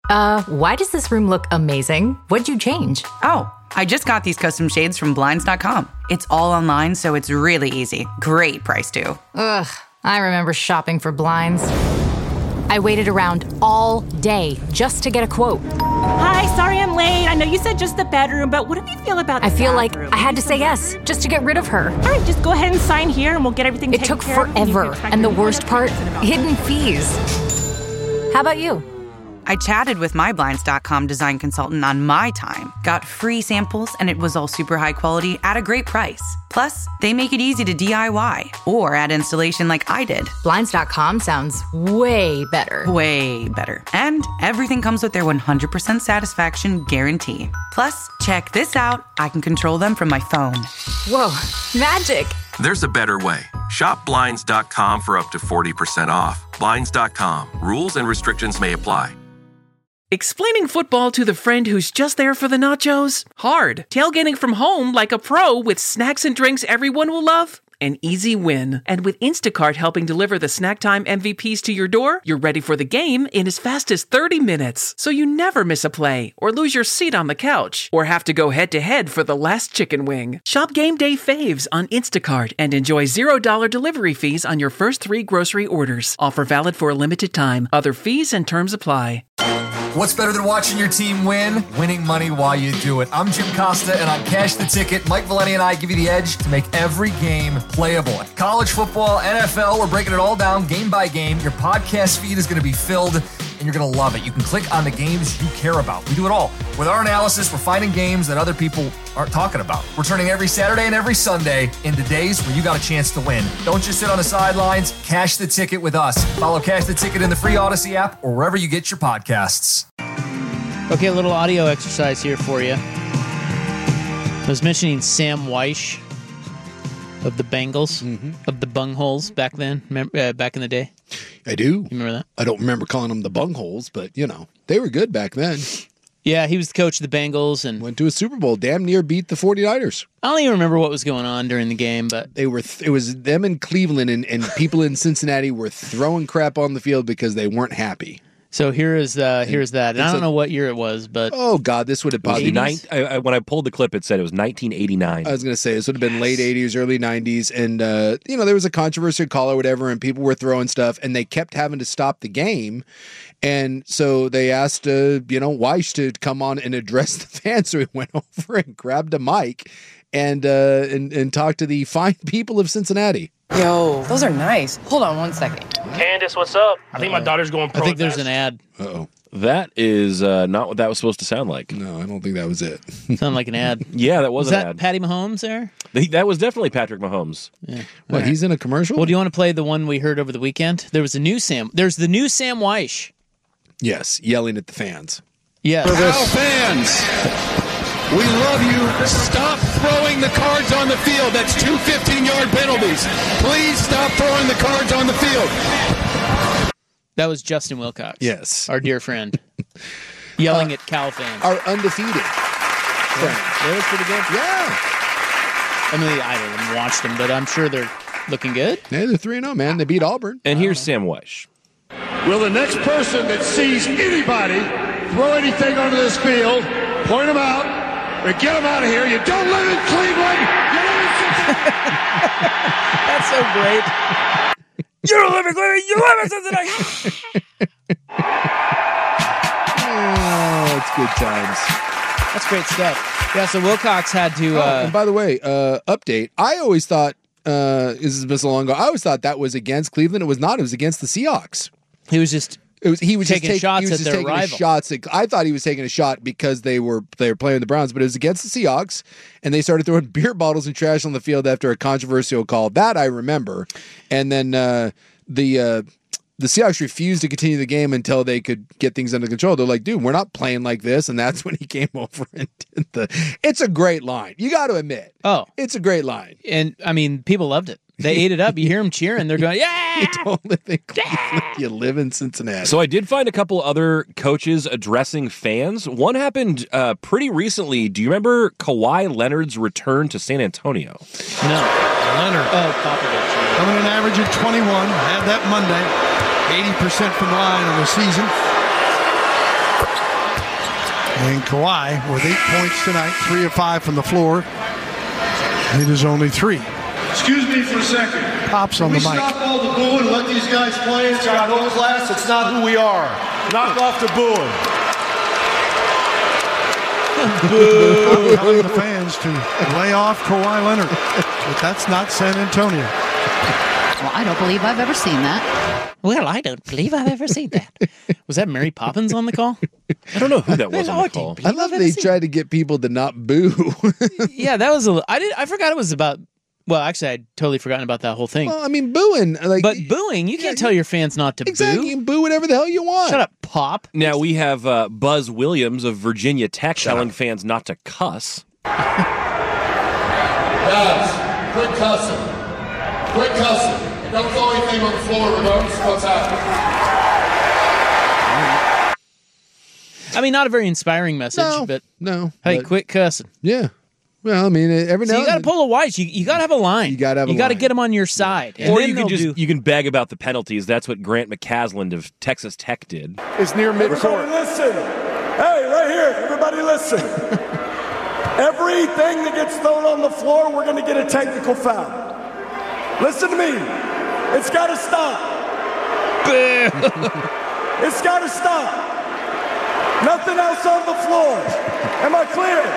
Why does this room look amazing? What'd you change? Oh, I just got these custom shades from Blinds.com. It's all online, so it's really easy. Great price, too. Ugh, I remember shopping for blinds. I waited around all day just to get a quote. Hi, sorry I'm late. I know you said just the bedroom, but what do you feel about the I feel bathroom? like I had to say yes just to get rid of her. All right, just go ahead and sign here and we'll get everything It taken took care of. forever, and the worst part, hidden fees. How about you? I chatted with my Blinds.com design consultant on my time, got free samples, and it was all super high quality at a great price. Plus, they make it easy to DIY or add installation like I did. Blinds.com sounds way better. Way better. And everything comes with their 100% satisfaction guarantee. Plus, check this out. I can control them from my phone. Whoa, magic. There's a better way. Shop Blinds.com for up to 40% off. Blinds.com. Rules and restrictions may apply. Explaining football to the friend who's just there for the nachos? Hard. Tailgating from home like a pro with snacks and drinks everyone will love? An easy win. And with Instacart helping deliver the snack time MVPs to your door, you're ready for the game in as fast as 30 minutes. So you never miss a play, or lose your seat on the couch, or have to go head-to-head for the last chicken wing. Shop Game Day Faves on Instacart and enjoy $0 delivery fees on your first 3 grocery orders. Offer valid for a limited time. Other fees and terms apply. What's better than watching your team win? Winning money while you do it. I'm Jim Costa, and on Cash the Ticket, Mike Valenti and I give you the edge to make every game playable. College football, NFL, we're breaking it all down game by game. Your podcast feed is going to be filled, and you're going to love it. You can click on the games you care about. We do it all. With our analysis, we're finding games that other people aren't talking about. We're turning every Saturday and every Sunday into days where you got a chance to win. Don't just sit on the sidelines. Cash the Ticket with us. Follow Cash the Ticket in the free Odyssey app or wherever you get your podcasts. Okay, a little audio exercise here for you. I was mentioning Sam Weish of the Bengals, of the Bungholes back then, back in the day. I do. You remember that? I don't remember calling them the Bungholes, but, you know, they were good back then. Yeah, he was the coach of the Bengals and went to a Super Bowl, damn near beat the 49ers. I don't even remember what was going on during the game, but they were. It was them in Cleveland, and people in Cincinnati were throwing crap on the field because they weren't happy. So here's that. And I don't know what year it was, but oh god, this would have been when I pulled the clip, it said it was 1989. I was going to say this would have been late 80s, early 90s, and there was a controversial call or whatever, and people were throwing stuff, and they kept having to stop the game, and so they asked Weish to come on and address the fans. So he went over and grabbed a mic and talked to the fine people of Cincinnati. Yo, those are nice. Hold on one second. Candace, what's up? I think my daughter's going pro. I think there's an ad. Uh-oh. That is not what that was supposed to sound like. No, I don't think that was it. Sounded like an ad. Yeah, that was an ad. Was that Patty Mahomes there? That was definitely Patrick Mahomes. Yeah. What, he's in a commercial? Well, do you want to play the one we heard over the weekend? There's the new Sam Weish. Yes, yelling at the fans. Yes. Our fans, we love you. Stop throwing the cards on the field. That's 2 15-yard penalties. Please stop throwing the cards on the field. That was Justin Wilcox. Yes. Our dear friend. Yelling at Cal fans. Our undefeated friend. That was pretty good. Yeah. I mean, I haven't watched them, but I'm sure they're looking good. Yeah, they're 3-0, man. They beat Auburn. And here's Sam Weish. Will the next person that sees anybody throw anything onto this field, point them out, and get them out of here. You don't live in Cleveland. You live in Cincinnati. That's so great. You don't live in Cleveland. You live in Cincinnati. Oh, it's good times. That's great stuff. Yeah, so Wilcox had to... and by the way, update. I always thought, this has been so long ago, I always thought that was against Cleveland. It was not. It was against the Seahawks. He was just... He was taking shots at their rival. I thought he was taking a shot because they were playing the Browns, but it was against the Seahawks, and they started throwing beer bottles and trash on the field after a controversial call. That I remember. And then the Seahawks refused to continue the game until they could get things under control. They're like, dude, we're not playing like this. And that's when he came over and did it's a great line. You got to admit. Oh. It's a great line. And, I mean, people loved it. They ate it up. You hear them cheering. They're going, yeah! You don't live in Cleveland. You live in Cincinnati. So I did find a couple other coaches addressing fans. One happened pretty recently. Do you remember Kawhi Leonard's return to San Antonio? No. Leonard. Oh, Popovich. Coming in average of 21. Had that Monday. 80% from the line on the season. And Kawhi with 8 points tonight, 3 of 5 from the floor. It is only 3. Excuse me for a second. Pops on the mic. Stop all the booing and let these guys play. It's got no class. It's not who we are. Knock off the booing. I'm telling the fans to lay off Kawhi Leonard. But that's not San Antonio. Well, I don't believe I've ever seen that. Well, I don't believe I've ever seen that. Was that Mary Poppins on the call? I don't know who that was on the call. I love they tried to get people to not boo. Yeah, that was I forgot it was about. Well, actually, I'd totally forgotten about that whole thing. Well, I mean, booing. But booing, you can't tell your fans not to boo. Exactly, you can boo whatever the hell you want. Shut up, Pop. Now we have Buzz Williams of Virginia Tech telling fans not to cuss. Guys, quit cussing. Quit cussing. Don't throw anything on the floor regardless of what's happening. I mean, not a very inspiring message, but hey, quit cussing. Yeah. Well, I mean, every now so you got to pull a Weiss. You got to have a line. You got to have. You got to get them on your side. Or you can you can beg about the penalties. That's what Grant McCasland of Texas Tech did. It's near midcourt. Listen. Hey, right here. Everybody listen. Everything that gets thrown on the floor, we're going to get a technical foul. Listen to me. It's got to stop. It's got to stop. Nothing else on the floor. Am I clear?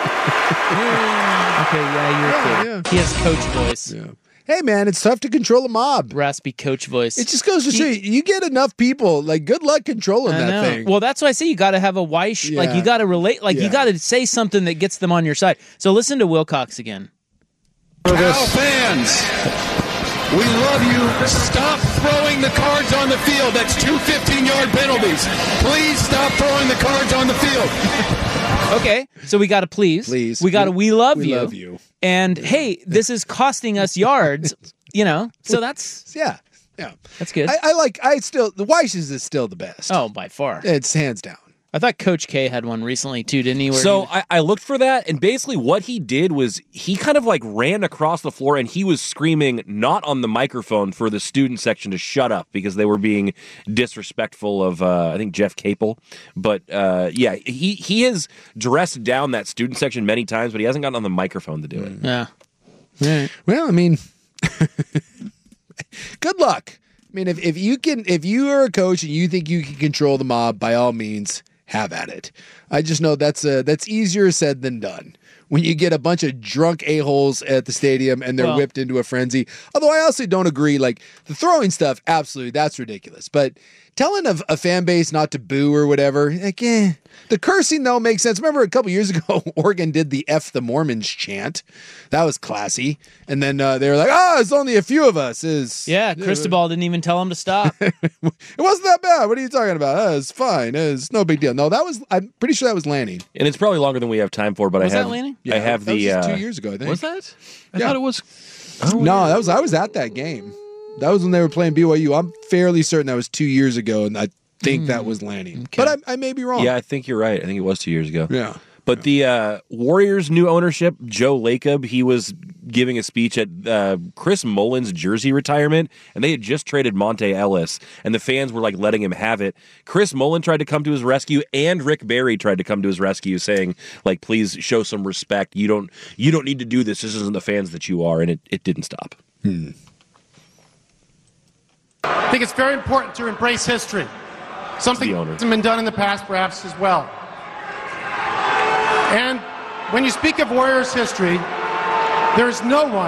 Okay, yeah, you're clear. Yeah. He has coach voice. Yeah. Hey, man, it's tough to control a mob. Raspy coach voice. It just goes to show you get enough people. Like, good luck controlling that thing. Well, that's why I say you got to have a Weiss. Like, you got to relate. Like, you got to say something that gets them on your side. So listen to Wilcox again. Cal fans, we love you. Stop throwing the cards on the field. That's 2 15-yard penalties. Please stop throwing the cards on the field. Okay, so we got to please. We got to we love you. Love you. And hey, this is costing us yards, So that's that's good. The Weiss's is still the best. Oh, by far. It's hands down. I thought Coach K had one recently too, didn't he? I looked for that, and basically what he did was he kind of like ran across the floor and he was screaming not on the microphone for the student section to shut up because they were being disrespectful of I think Jeff Capel. But he has dressed down that student section many times, but he hasn't gotten on the microphone to do it. Yeah. Right. Well, I mean, good luck. I mean, if you are a coach and you think you can control the mob, by all means, have at it. I just know that's easier said than done. When you get a bunch of drunk a-holes at the stadium and they're whipped into a frenzy. Although I also don't agree, like the throwing stuff, absolutely, that's ridiculous. But telling a fan base not to boo or whatever, like, the cursing though makes sense. Remember a couple years ago, Oregon did the F the Mormons chant. That was classy. And then they were like, it's only a few of us. Cristobal didn't even tell them to stop. It wasn't that bad. What are you talking about? It's fine. It's no big deal. No, I'm pretty sure that was Lanning. And it's probably longer than we have time for, but was that Lanning? I have that the... was 2 years ago, I think. Was that? I thought it was... No, I was at that game. That was when they were playing BYU. I'm fairly certain that was 2 years ago, and I think that was Lanning. Okay. But I may be wrong. Yeah, I think you're right. I think it was 2 years ago. Yeah. But the Warriors' new ownership, Joe Lacob, he was giving a speech at Chris Mullins' jersey retirement, and they had just traded Monte Ellis, and the fans were like letting him have it. Chris Mullin tried to come to his rescue, and Rick Barry tried to come to his rescue, saying, like, please show some respect. You don't need to do this. This isn't the fans that you are, and it didn't stop. I think it's very important to embrace history. Something that hasn't been done in the past, perhaps, as well. And when you speak of Warriors history, there is no one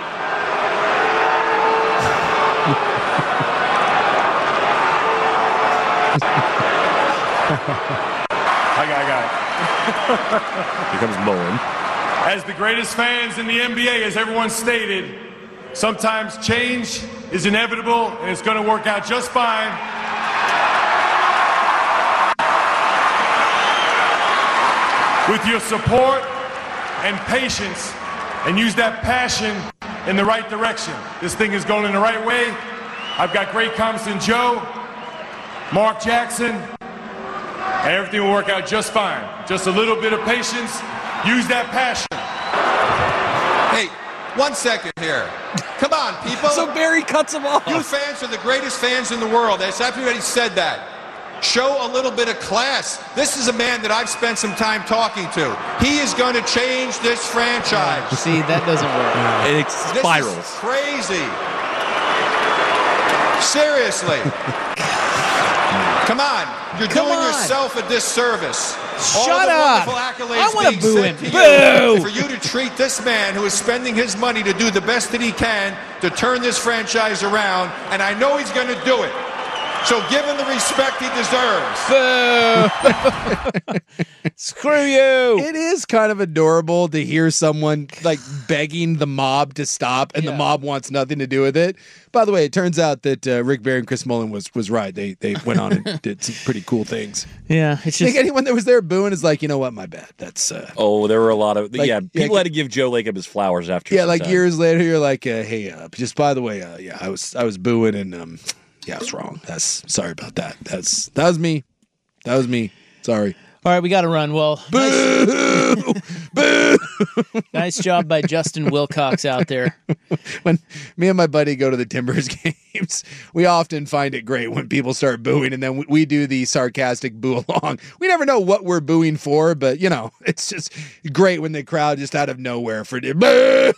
I got it. Here comes Mullen. As the greatest fans in the NBA, as everyone stated, sometimes change is inevitable and it's going to work out just fine. With your support and patience, and use that passion in the right direction. This thing is going in the right way. I've got great confidence in Joe, Mark Jackson, and everything will work out just fine. Just a little bit of patience. Use that passion. Hey, 1 second here. Come on, people. So Barry cuts him off. You fans are the greatest fans in the world. Everybody said that. Show a little bit of class. This is a man that I've spent some time talking to. He is going to change this franchise. See, that doesn't work. It spirals. This is crazy. Seriously. Come on. You're doing yourself a disservice. Shut up. I want to boo him. Boo! For you to treat this man who is spending his money to do the best that he can to turn this franchise around, and I know he's going to do it. So give him the respect he deserves. Boo! Screw you. It is kind of adorable to hear someone like begging the mob to stop, and the mob wants nothing to do with it. By the way, it turns out that Rick Barry and Chris Mullin was right. They went on and did some pretty cool things. Yeah, it's just... I think anyone that was there booing is like, you know what, my bad. That's there were a lot of people had to give Joe Lacob his flowers after. Yeah, like years later, you're like, hey, just by the way, I was booing and yeah, I was wrong. Sorry about that. That was me. Sorry. All right, we got to run. Well, boo! Boo! Nice job by Justin Wilcox out there. When me and my buddy go to the Timbers games, we often find it great when people start booing, and then we do the sarcastic boo along. We never know what we're booing for, but it's just great when the crowd just out of nowhere for boo.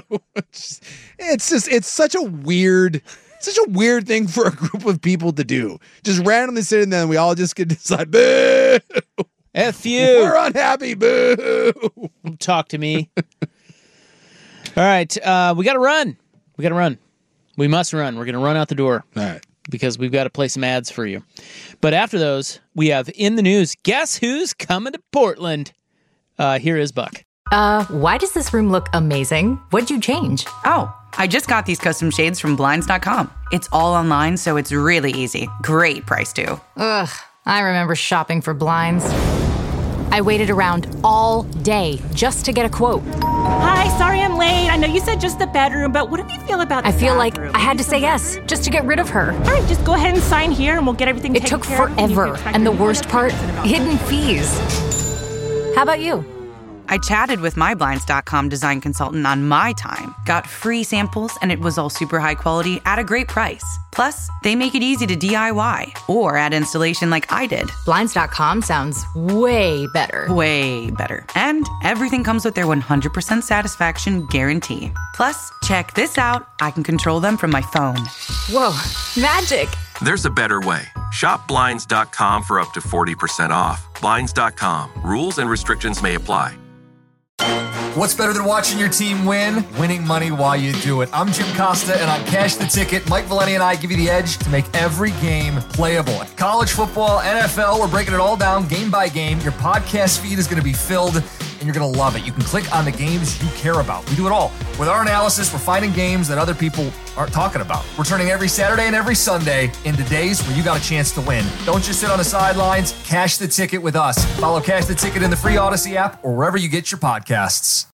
It's such a weird thing for a group of people to do. Just randomly sitting there and we all just get decide, boo! F you. We're unhappy, boo! Talk to me. All right, we got to run. We must run. We're going to run out the door. All right. Because we've got to play some ads for you. But after those, we have in the news, guess who's coming to Portland? Here is Buck. Why does this room look amazing? What'd you change? Oh, I just got these custom shades from Blinds.com. It's all online, so it's really easy. Great price, too. Ugh, I remember shopping for blinds. I waited around all day just to get a quote. Hi, sorry I'm late. I know you said just the bedroom, but what do you feel about the I feel bathroom? like I had to say yes just to get rid of her. All right, just go ahead and sign here and we'll get everything taken care of. It took forever, and the worst part, hidden fees. How about you? I chatted with my Blinds.com design consultant on my time, got free samples, and it was all super high quality at a great price. Plus, they make it easy to DIY or add installation like I did. Blinds.com sounds way better. Way better. And everything comes with their 100% satisfaction guarantee. Plus, check this out. I can control them from my phone. Whoa, magic. There's a better way. Shop Blinds.com for up to 40% off. Blinds.com. Rules and restrictions may apply. What's better than watching your team win? Winning money while you do it. I'm Jim Costa, and on Cash the Ticket, Mike Valeni and I give you the edge to make every game playable. College football, NFL, we're breaking it all down game by game. Your podcast feed is going to be filled, and you're going to love it. You can click on the games you care about. We do it all. With our analysis, we're finding games that other people aren't talking about. We're turning every Saturday and every Sunday into days where you got a chance to win. Don't just sit on the sidelines. Cash the Ticket with us. Follow Cash the Ticket in the free Odyssey app or wherever you get your podcasts.